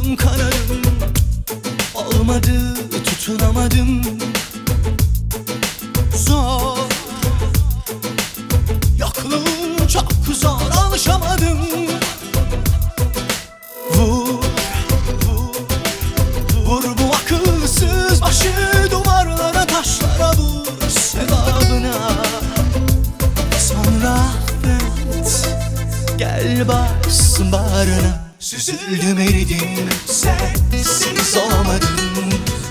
kolum kanadım, olmadı tutunamadım. Zor, yokluğun çok zor, alışamadım. Vur, vur, vur bu akılsız başı duvarlara, taşlara vur sevabına. Sonra affet, gel bassın bağrına. Süzüldüm eridim, sensiz olamadım.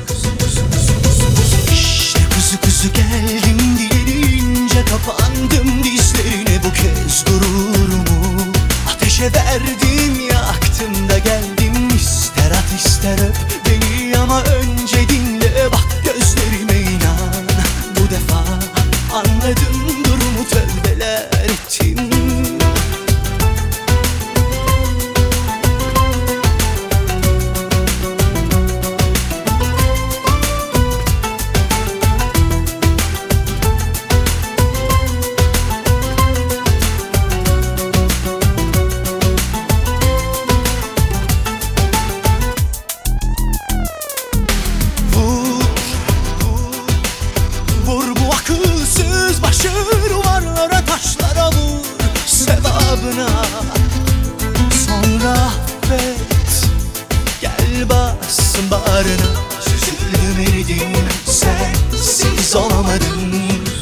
İşte kuzu kuzu geldim, dilince kapandım dizlerine. Bu kez gururumu ateşe verdim, yaktım da geldim. İster at ister öp beni ama önce dinle, bak gözlerime inan. Bu defa anladım durumu, tövbeler ettim. Duvarlara, taşlara vur sevabına. Sonra affet, gel bassın bağrına. Süzüldüm eridim, sensiz olamadım.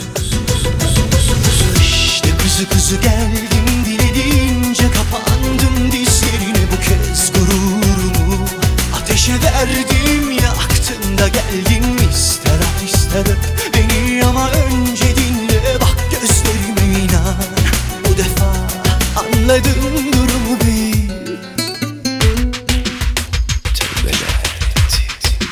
İşte kuzu kuzu geldim, dilince kapandım dizlerine. Bu kez gururumu ateşe verdim, yaktım da geldim. İster at ister öp beni ama önce dinle, bak gözlerime inan. Bu defa anladım durumu, bil. Tövbeler ettim.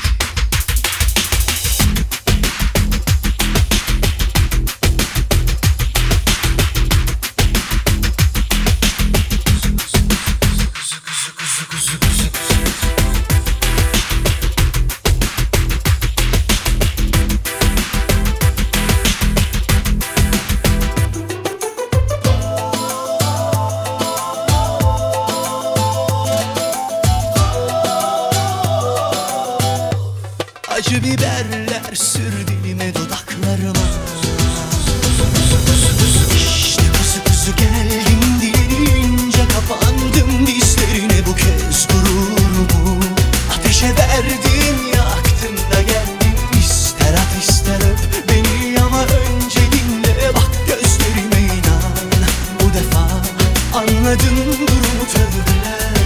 Acı biberler sür dilime, dudaklarıma. İşte kuzu kuzu geldim, dilince kapandım dizlerine. Bu kez gururumu ateşe verdim, yaktım da geldim. İster at ister öp beni ama önce dinle, bak gözlerime inan. Bu defa anladım durumu, tövbeler.